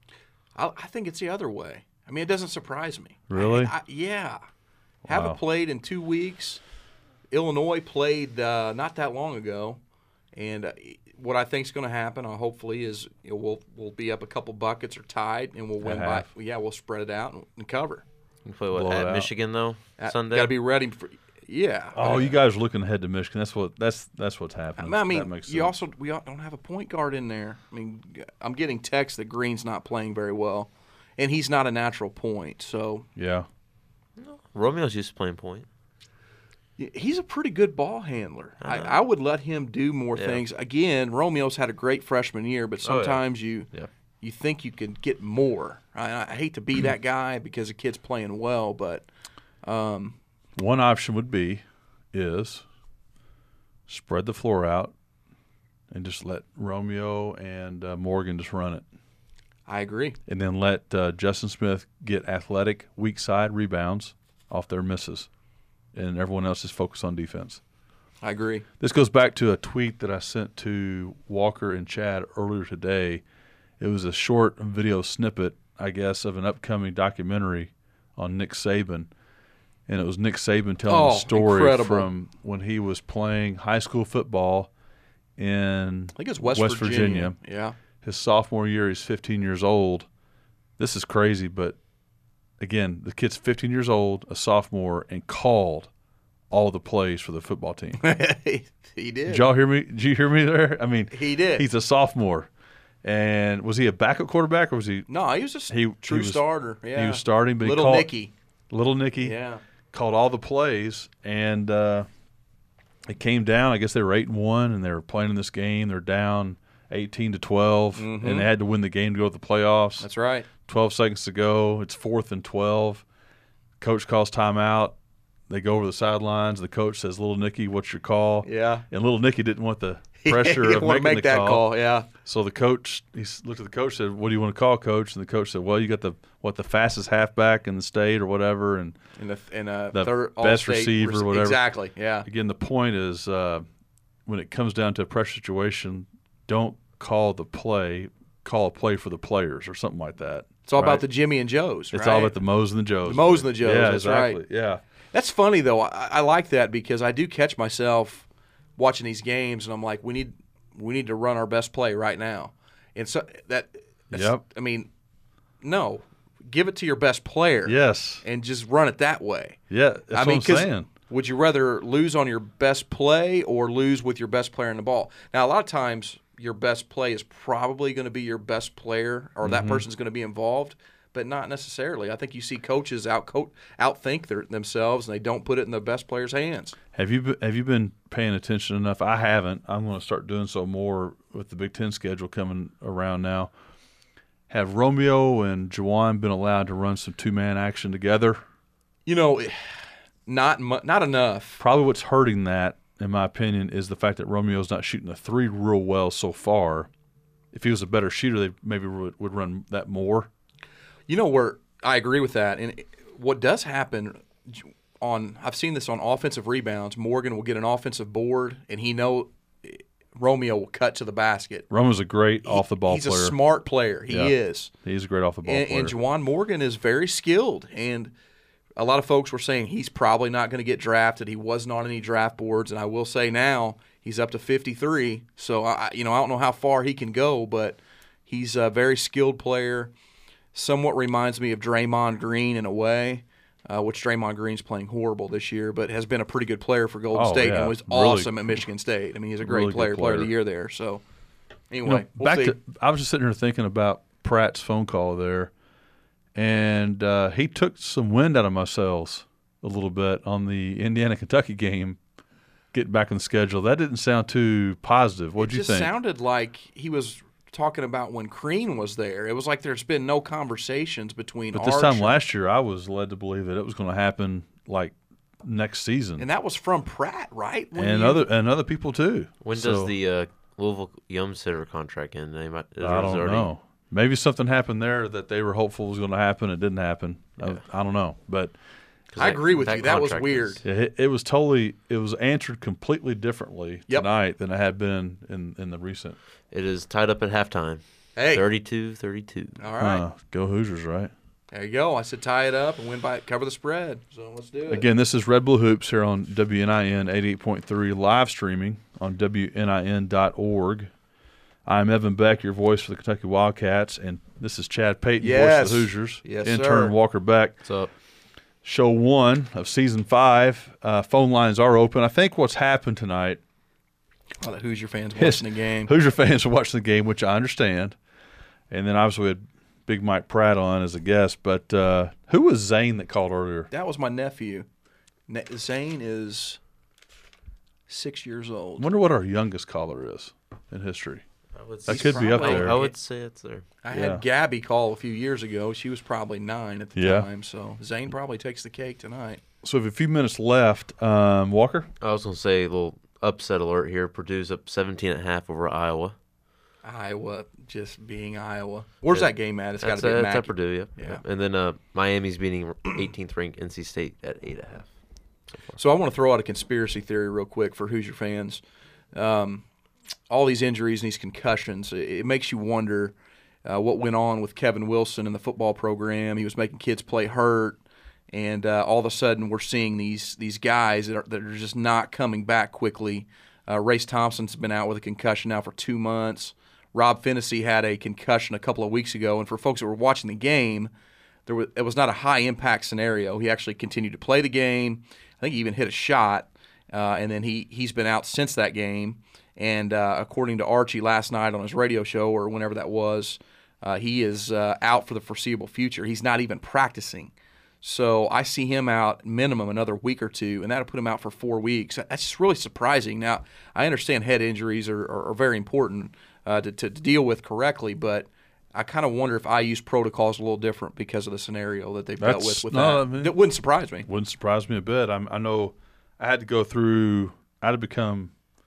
I, I think it's the other way. I mean, it doesn't surprise me. Really? I, I, yeah. Wow. Haven't played in two weeks. Illinois played uh, not that long ago, and uh, what I think is going to happen, uh, hopefully, is you know, we'll we'll be up a couple buckets or tied, and we'll win by. half. Yeah, we'll spread it out and, and cover. You play what Blow it at out. Michigan though Sunday. Got to be ready for. Yeah. Oh, you guys are looking ahead to Michigan. That's what that's that's what's happening. I mean, that makes you sense. also we don't have a point guard in there. I mean, I'm getting texts that Green's not playing very well, and he's not a natural point. So Yeah. Romeo's used to playing point. he's a pretty good ball handler. I, Uh-huh. I would let him do more Yeah. things. Again, Romeo's had a great freshman year, but Oh, yeah. sometimes you Yeah. you think you can get more. I, I hate to be that guy because the kid's playing well, but um, One option would be is spread the floor out and just let Romeo and uh, Morgan just run it. I agree. And then let uh, Justin Smith get athletic, weak side rebounds off their misses. And everyone else just focus on defense. I agree. This goes back to a tweet that I sent to Walker and Chad earlier today. It was a short video snippet, I guess, of an upcoming documentary on Nick Saban. And it was Nick Saban telling Oh, a story incredible. from when he was playing high school football in I think it's West, West Virginia. Virginia. Yeah. His sophomore year, he's fifteen years old. This is crazy, but again, the kid's fifteen years old, a sophomore, and called all the plays for the football team. he did. Did y'all hear me? Did you hear me there? I mean, He did. He's a sophomore, and was he a backup quarterback or was he? No, he was just He- true he was- starter. Yeah. He was starting, but Little he called, Nicky. Little Nicky. Yeah. Called all the plays, and uh, it came down. I guess they were eight and one, and they were playing in this game. They're down eighteen to twelve, Mhm. and they had to win the game to go to the playoffs. That's right. Twelve seconds to go. It's fourth and twelve. Coach calls timeout. They go over the sidelines. The coach says, "Little Nicky, what's your call?" Yeah. And Little Nicky didn't want the He pressure didn't of want making to make the that call. call. Yeah. So the coach, he s- looked at the coach, said, "What do you want to call, coach?" And the coach said, "Well, you got the what the fastest halfback in the state or whatever." And In a, in a The third best all-state receiver, rec- whatever. Exactly. Yeah. again, the point is, uh, when it comes down to a pressure situation, don't call the play, call a play for the players or something like that. It's all right? about the Jimmy and Joes. It's right? all about the Moes and the Joes. The Moes and the Joes, Yeah, that's right. exactly. Yeah. That's funny though. I, I like that because I do catch myself watching these games, and I'm like, we need we need to run our best play right now. And so that, that's, Yep. I mean, no, give it to your best player. Yes. And just run it that way. Yeah. That's I what mean, I'm 'cause saying. would you rather lose on your best play or lose with your best player in the ball? Now, a lot of times your best play is probably going to be your best player or Mm-hmm. that person's going to be involved, but not necessarily. I think you see coaches out outthink their, themselves and they don't put it in the best player's hands. Have you be- have you been paying attention enough? I haven't. I'm going to start doing so more with the Big Ten schedule coming around now. Have Romeo and Juwan been allowed to run some two man action together? You know, not mu- not enough. Probably what's hurting that in my opinion, is the fact that Romeo's not shooting the three real well so far. If he was a better shooter, they maybe would, would run that more. You know where I agree with that. And what does happen on I've seen this on offensive rebounds. Morgan will get an offensive board, and he know Romeo will cut to the basket. Romeo's a great off the ball He's player. He's a smart player. He yeah. is. He's a great off the ball and, player. And Juwan Morgan is very skilled. And a lot of folks were saying he's probably not going to get drafted. He wasn't on any draft boards, and I will say now he's up to fifty-three. So I, you know, I don't know how far he can go, but he's a very skilled player. Somewhat reminds me of Draymond Green in a way, uh, which Draymond Green's playing horrible this year, but has been a pretty good player for Golden Oh, State yeah. and was Really- awesome at Michigan State. I mean, he's a great Really good player, player of the player. year there. So anyway, You know, we'll back see. to I was just sitting here thinking about Pratt's phone call there, and uh, he took some wind out of my sails a little bit on the Indiana Kentucky game, getting back on the schedule. That didn't sound too positive. What It did you just think? sounded like he was talking about when Crean was there. It was like there's been no conversations between But this Arch time and- last year, I was led to believe that it was going to happen like next season, and that was from Pratt, right? When and you- other and other people too. When So, does the uh, Louisville Yum Center contract end? They might, is I it don't already- know. Maybe something happened there that they were hopeful was going to happen. It didn't happen. I, I don't know, but 'Cause I that- agree with you. That was contract weird. is- it, it was totally. It was answered completely differently Yep. tonight than it had been in in the recent. It is tied up at halftime. Hey, thirty-two thirty-two. all right, Uh, go Hoosiers, right? there you go. I said tie it up and win by cover the spread. So let's do it. Again, this is Red Blue Hoops here on W N I N eighty-eight point three, live streaming on W N I N dot org. I'm Evan Beck, your voice for the Kentucky Wildcats, and this is Chad Payton, Yes. voice of the Hoosiers. Yes, Intern sir. Walker Beck. What's up? Show one of season five. Uh, phone lines are open. I think what's happened tonight, Oh, the Hoosier fans Yes. watching the game. Hoosier fans are watching the game, which I understand. And then obviously we had Big Mike Pratt on as a guest. But uh, who was Zane that called earlier? That was my nephew. Ne- Zane is six years I old. wonder what our youngest caller is in history. I would That say, could be up probably- there. I would say it's there. I Yeah. had Gabby call a few years ago. She was probably nine at the Yeah. time. So Zane probably takes the cake tonight. So we have a few minutes left. Um, Walker? I was going to say a little upset alert here. Purdue's up seventeen and a half over Iowa. Iowa just being Iowa. Where's Yeah. that game at? It's got That's, to be uh, at that's at Mackey. Purdue, yep. Yeah. Yep. And then uh, Miami's beating eighteenth ranked N C State at eight and a half. So I want to throw out a conspiracy theory real quick for Hoosier fans. Um, all these injuries and these concussions, it, it makes you wonder uh, what went on with Kevin Wilson in the football program. He was making kids play hurt, and uh, all of a sudden we're seeing these these guys that are, that are just not coming back quickly. Uh, Race Thompson's been out with a concussion now for two months. Rob Finnessy had a concussion a couple of weeks ago, and for folks that were watching the game, there was, it was not a high-impact scenario. He actually continued to play the game. I think he even hit a shot, uh, and then he, he's been out since that game. And uh, according to Archie last night on his radio show or whenever that was, uh, he is uh, out for the foreseeable future. He's not even practicing. So I see him out minimum another week or two, and that'll put him out for four weeks. That's just really surprising. Now, I understand head injuries are, are, are very important uh, to, to deal with correctly, but I kind of wonder if I U's protocol is a little different because of the scenario that they've dealt That's- with with no, that. I mean- That wouldn't surprise me. Wouldn't surprise me a bit. I'm, I know I had to go through, I had to become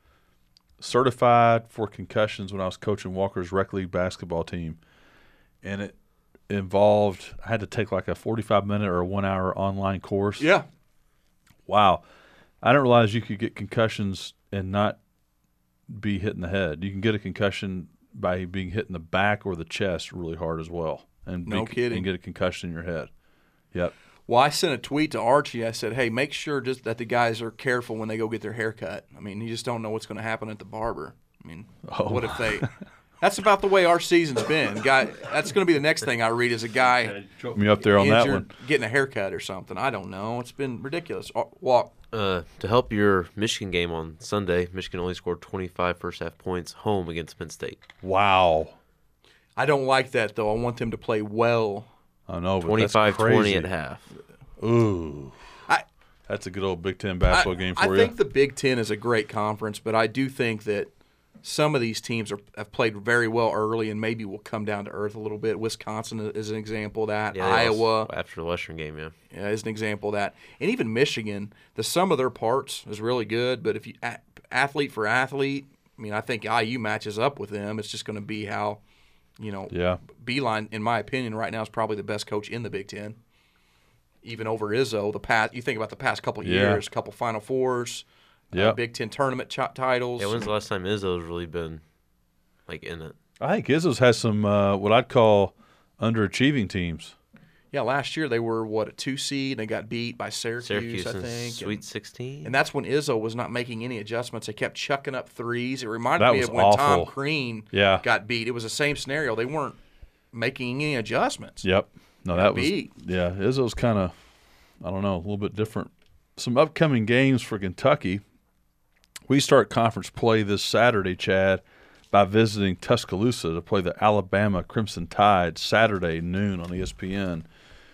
certified for concussions when I was coaching Walker's rec league basketball team. And it involved, I had to take like a forty-five minute or a one hour online course. Yeah. Wow. I didn't realize you could get concussions and not be hit in the head. You can get a concussion by being hit in the back or the chest really hard as well. And No be, kidding. And get a concussion in your head. Yep. Well, I sent a tweet to Archie. I said, hey, make sure just that the guys are careful when they go get their hair cut. I mean, you just don't know what's going to happen at the barber. I mean, Oh. what if they – that's about the way our season's been. Guy, that's going to be the next thing I read is a guy Choke me up there on that injured one. getting a haircut or something. I don't know. It's been ridiculous. Uh, Walk. Uh, to help your Michigan game on Sunday, Michigan only scored twenty-five first half points home against Penn State. Wow. I don't like that, though. I want them to play well. I know, but twenty-five that's twenty crazy. at half. Ooh. I, That's a good old Big Ten basketball I, game I for think you. the Big Ten is a great conference, but I do think that some of these teams are, have played very well early and maybe will come down to earth a little bit. Wisconsin is an example of that. Yeah, they Iowa lost after the Western game, yeah. yeah, is an example of that. And even Michigan, the sum of their parts is really good. But if you a- athlete for athlete, I mean, I think I U matches up with them. It's just going to be how, you know, Yeah. Beeline, in my opinion, right now is probably the best coach in the Big Ten. Even over Izzo, the past you think about the past couple of Yeah. years, couple Final Fours, Yeah. uh, Big Ten tournament ch- titles. Yeah, when's the last time Izzo's really been, like, in it? I think Izzo's has some uh, what I'd call underachieving teams. Yeah, last year they were, what, a two seed, and they got beat by Syracuse, Syracuse I in think. Sweet and, sixteen? and that's when Izzo was not making any adjustments. They kept chucking up threes. It reminded That me was of when Tom awful. Crean Yeah. got beat. It was the same scenario. They weren't making any adjustments. Yep. No, Got that was beat. yeah. Izzo's kind of, I don't know, a little bit different. Some upcoming games for Kentucky. We start conference play this Saturday, Chad, by visiting Tuscaloosa to play the Alabama Crimson Tide Saturday noon on E S P N.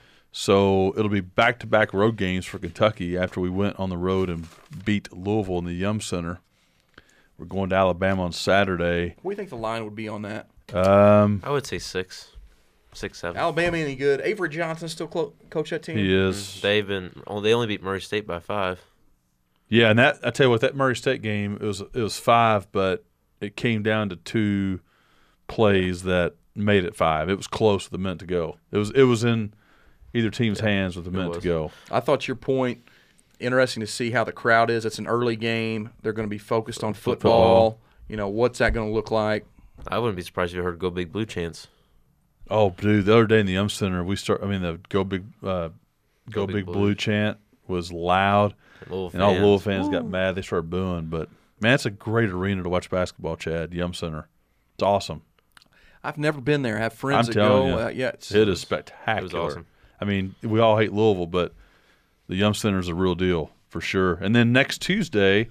So it'll be back-to-back road games for Kentucky after we went on the road and beat Louisville in the Yum Center. We're going to Alabama on Saturday. What do you think the line would be on that? Um, I would say six. Six, seven. Alabama any good? Avery Johnson still clo- coach that team? he is. They've been, oh, they only beat Murray State by five. Yeah, and that I tell you what, that Murray State game it was it was five, but it came down to two plays that made it five. It was close with a minute to go. It was it was in either team's hands with a minute to was. go. I thought your point, interesting to see how the crowd is. It's an early game. They're going to be focused on football. Football. You know, what's that going to look like? I wouldn't be surprised if you heard Go Big Blue chants. Oh, dude, the other day in the Yum Center, we start. I mean, the Go Big uh, Go, Go Big, Big Blue. Blue chant was loud, Louisville and all fans. Louisville fans got mad. They started booing, but man, it's a great arena to watch basketball. Chad, Yum Center, it's awesome. I've never been there. I have friends I'm that telling go. you, Uh, yeah, it's, It is spectacular. It was awesome. I mean, we all hate Louisville, but the Yum Center is a real deal for sure. And then next Tuesday,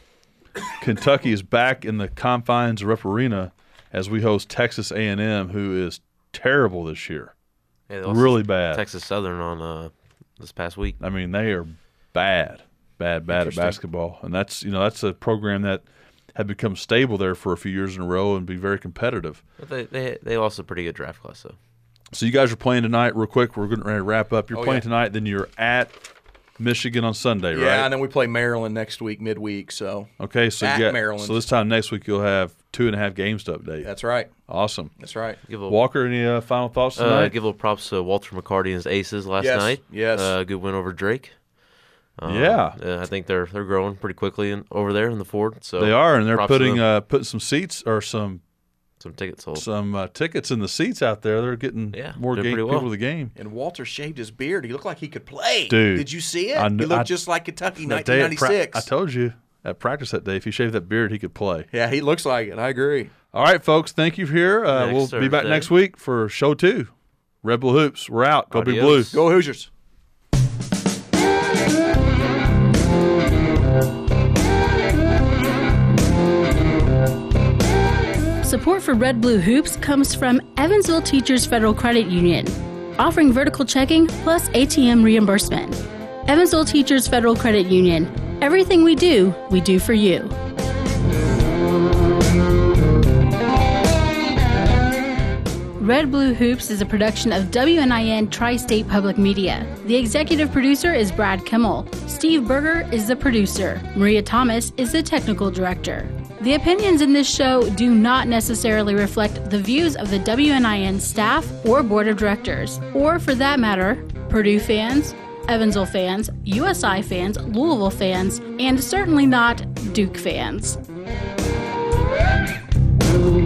Kentucky is back in the confines of Rupp Arena as we host Texas A and M, who is terrible this year. Yeah, they lost Really bad. Texas Southern on uh, this past week. I mean, they are bad, bad, bad at Interesting. basketball, and that's you know that's a program that had become stable there for a few years in a row and be very competitive. But they, they they lost a pretty good draft class, though. So you guys are playing tonight, real quick. We're getting ready to wrap up. You're Oh, playing yeah. tonight, then you're at Michigan on Sunday, yeah, right? and then we play Maryland next week, midweek. So Okay, so At you got, Maryland. so this time next week you'll have two and a half games to update. that's right. Awesome. That's right. Give a, Walker, any uh, final thoughts uh, tonight? give a little props to Walter McCarty and his Aces last Yes, night. yes. Uh, good win over Drake. Um, Yeah. uh, I think they're they're growing pretty quickly in, over there in the Ford. So they are, and they're props to putting them. uh, putting some seats or some some tickets sold. some uh, tickets in the seats out there. They're getting Yeah, more did game, pretty people well. to the game. And Walter shaved his beard. He looked like he could play. Dude, Did you see it? I kn- he looked I- just like Kentucky That day nineteen at pra- ninety-six. I told you at practice that day, if he shaved that beard, he could play. yeah, he looks like it. I agree. All right, folks, thank you for here. Uh, Next we'll be back Thursday. next week for show two. Red Bull Hoops, we're out. Go Big Blue. Adios. Go Hoosiers. Support for Red Blue Hoops comes from Evansville Teachers Federal Credit Union, offering vertical checking plus A T M reimbursement. Evansville Teachers Federal Credit Union. Everything we do, we do for you. Red Blue Hoops is a production of W N I N Tri-State Public Media. The executive producer is Brad Kimmel. Steve Berger is the producer. Maria Thomas is the technical director. The opinions in this show do not necessarily reflect the views of the W N I N staff or board of directors, or for that matter, Purdue fans, Evansville fans, U S I fans, Louisville fans, and certainly not Duke fans.